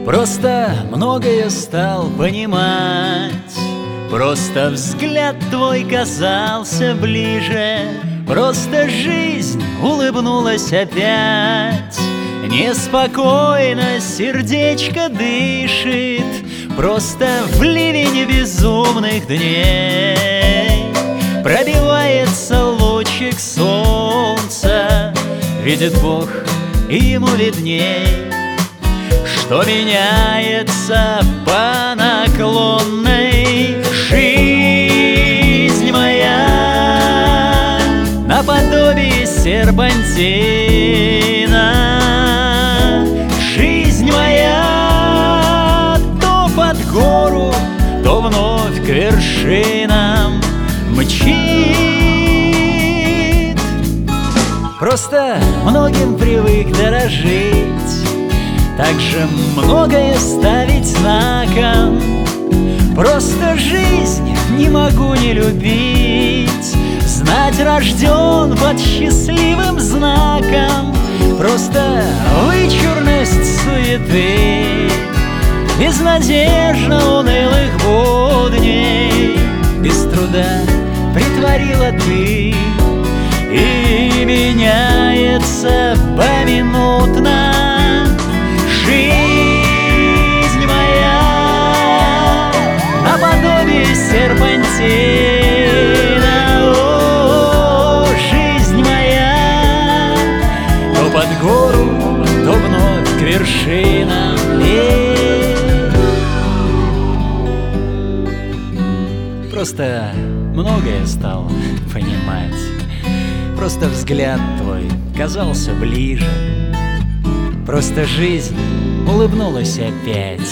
Просто многое стал понимать. Просто взгляд твой казался ближе. Просто жизнь улыбнулась опять. Неспокойно сердечко дышит. Просто в ливень безумных дней пробивается лучик солнца. Видит Бог, и ему видней, что меняется по наклонной жизнь моя, наподобие серпантина. Жизнь моя то под гору, то вновь к вершинам мчит. Просто многим привык дорожить, так же многое ставить знаком. Просто жизнь не могу не любить, знать рожден под счастливым знаком. Просто вычурность суеты, безнадежно унылых будней, без труда притворила ты, и меняется поминутно жизнь моя, наподобие серпантина. О, жизнь моя, то под гору, то вновь к вершинам. Просто многое стал понимать. Просто взгляд твой казался ближе. Просто жизнь улыбнулась опять.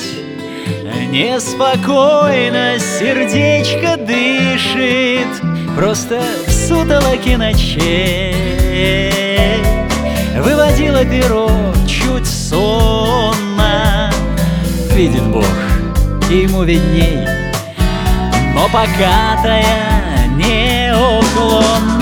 Неспокойно сердечко дышит. Просто в сутолоке ночей выводила перо чуть сонно. Видит Бог, и ему видней, но покатая неуклонно